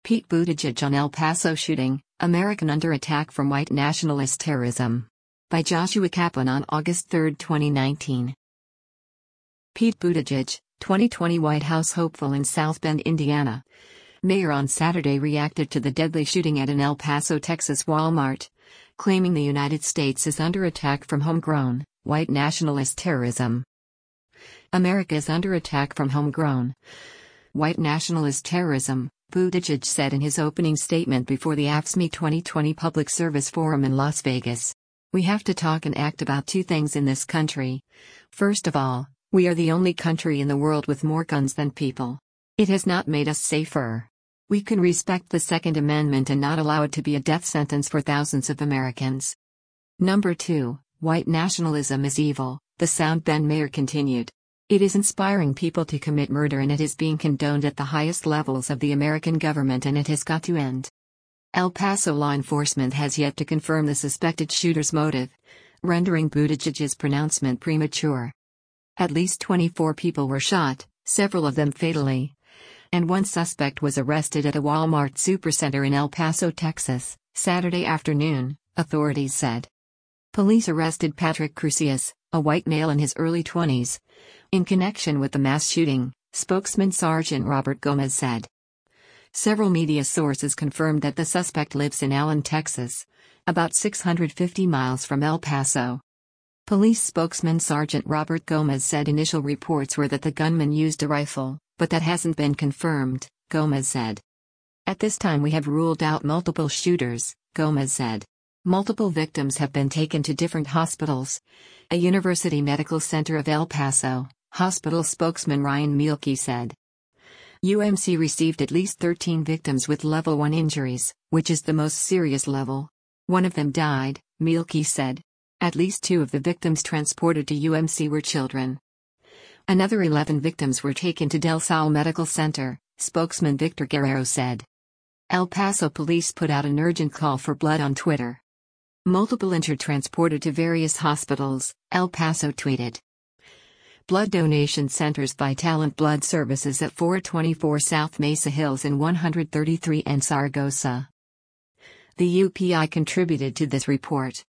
Pete Buttigieg on El Paso shooting, American under attack from white nationalist terrorism. By Joshua Kaplan on August 3, 2019. Pete Buttigieg, 2020 White House hopeful in South Bend, Indiana. Mayor on Saturday reacted to the deadly shooting at an El Paso, Texas Walmart, claiming the United States is under attack from homegrown, white nationalist terrorism. America is under attack from homegrown, white nationalist terrorism, Buttigieg said in his opening statement before the AFSCME 2020 Public Service Forum in Las Vegas. We have to talk and act about two things in this country. First of all, we are the only country in the world with more guns than people. It has not made us safer. We can respect the Second Amendment and not allow it to be a death sentence for thousands of Americans. Number two, white nationalism is evil, the South Bend mayor continued. It is inspiring people to commit murder and it is being condoned at the highest levels of the American government and it has got to end. El Paso law enforcement has yet to confirm the suspected shooter's motive, rendering Buttigieg's pronouncement premature. At least 24 people were shot, several of them fatally. And one suspect was arrested at a Walmart supercenter in El Paso, Texas, Saturday afternoon, authorities said. Police arrested Patrick Crusius, a white male in his early 20s, in connection with the mass shooting, spokesman Sergeant Robert Gomez said. Several media sources confirmed that the suspect lives in Allen, Texas, about 650 miles from El Paso. Police spokesman Sergeant Robert Gomez said initial reports were that the gunman used a rifle, but that hasn't been confirmed, Gomez said. At this time we have ruled out multiple shooters, Gomez said. Multiple victims have been taken to different hospitals. A University Medical Center of El Paso, hospital spokesman Ryan Mielke said. UMC received at least 13 victims with level 1 injuries, which is the most serious level. One of them died, Mielke said. At least 2 of the victims transported to UMC were children. Another 11 victims were taken to Del Sal Medical Center, spokesman Victor Guerrero said. El Paso police put out an urgent call for blood on Twitter. Multiple injured transported to various hospitals, El Paso tweeted. Blood donation centers Vitalant Blood Services at 424 South Mesa Hills and 133 N Zaragoza. The UPI contributed to this report.